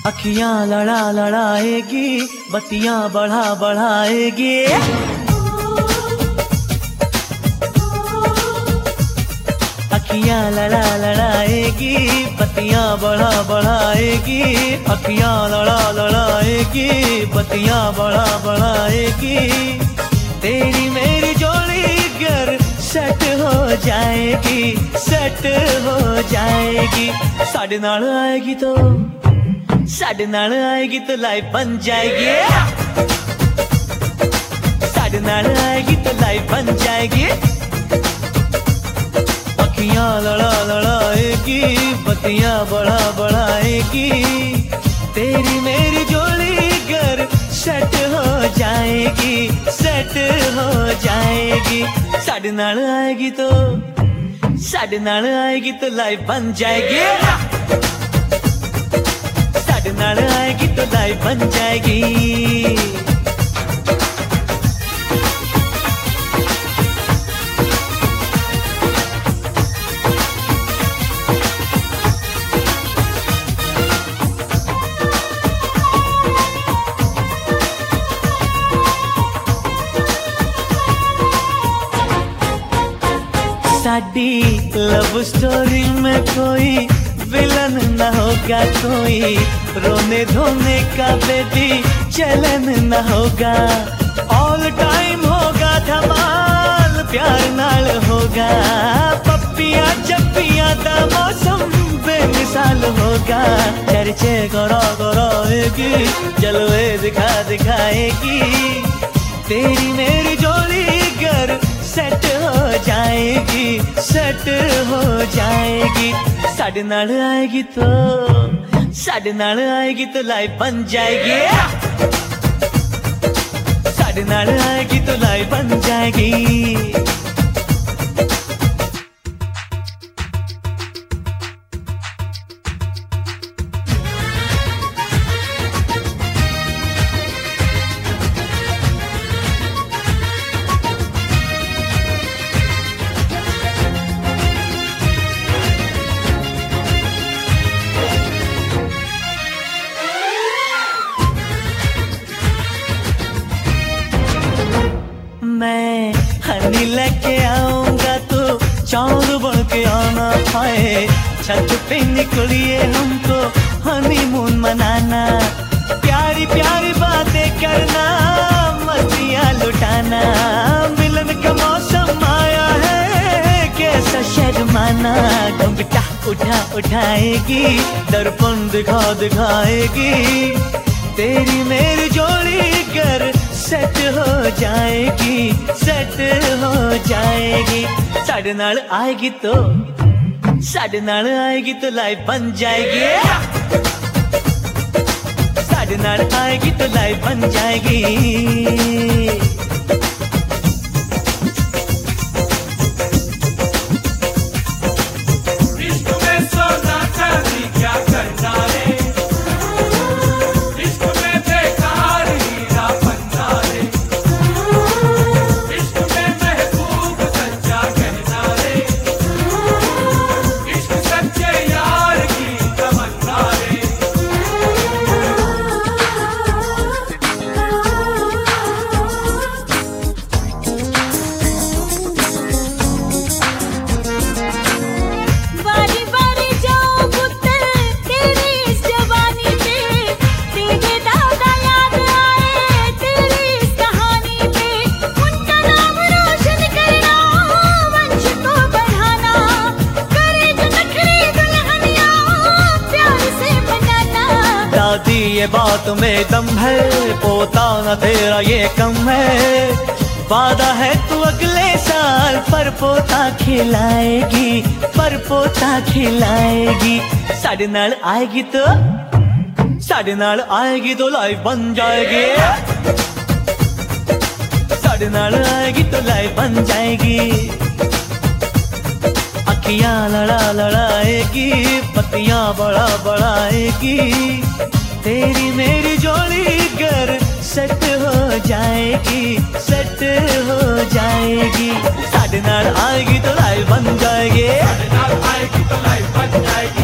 अखियां लड़ा लड़ाएगी, बत्तियां बढ़ा बढ़ाएगी। अखियां लड़ा लड़ाएगी, बत्तियां बढ़ा बढ़ाएगी। अखियां लड़ा लड़ाएगी, बत्तियां बढ़ा बढ़ाएगी। तेरी मेरी जोड़ी गर सेट हो जाएगी, सेट हो जाएगी। साढ़े नाल आएगी तो, साढ़े नाल आएगी तो लाइफ बन जाएगी। साढ़े नाल आएगी तो लाइफ बन जाएगी। अखियां लड़ा लड़ाएगी, बत्तियां बढ़ा बढ़ाएगी। तेरी मेरी जोड़ी गर सेट हो जाएगी, सेट हो जाएगी। साढ़े नाल आएगी तो, साढ़े नाल आएगी तो लाइफ बन जाएगी। साढ़े नाल आएगी तो लाइफ बन जाएगी। साडी लव स्टोरी में कोई विलन न होगा, कोई रोने धोने का बेबी चलन न होगा। ऑल टाइम होगा धमाल, प्यार नाल होगा। पप्पियां चप्पियां दा मौसम बेमिसाल होगा। चर्चे करा कराएगी, जलवे दिखा दिखाएगी। तेरी मेरी जोड़ी गर सेट हो जाएगी, सेट हो जाएगी। साढ़े नाल आएगी तो, साढ़े नाल आएगी तो लाइफ बन जाएगी। साढ़े नाल आएगी तो लाइफ बन जाएगी। मैं हनी लेके आऊंगा तो चांद बन के आना है। छत पे निकलिए हमको हनीमून मनाना। प्यारी प्यारी बातें करना, मस्तियाँ लुटाना। मिलन का मौसम आया है, कैसा शर्माना। घुंघटा उठा उठाएगी, दर्पण दिखा दिखाएगी। तेरी मेरी जोड़ी कर सेट हो जाएगी, सेट हो जाएगी। साढ़े नाल आएगी तो, साढ़े नाल आएगी तो लाइफ बन जाएगी। साढ़े नाल आएगी तो लाइफ बन जाएगी। ये बात में दम है, पोता न तेरा ये कम है। वादा है तू अगले साल पर पोता खिलाएगी, पर पोता खिलाएगी। साढ़े नाल आएगी तो, साढ़े नाल आएगी तो लाइफ बन जाएगी। साढ़े नाल आएगी तो लाइफ बन जाएगी। अखियां लड़ा लड़ाएगी, पत्तियां बढ़ा बढ़ाएगी। तेरी मेरी जोड़ी गर सेट हो जाएगी, सेट हो जाएगी। साढ़े नाल आएगी तो लाइफ बन जाएगी। साढ़े नाल आएगी तो लाइफ बन जाएगी।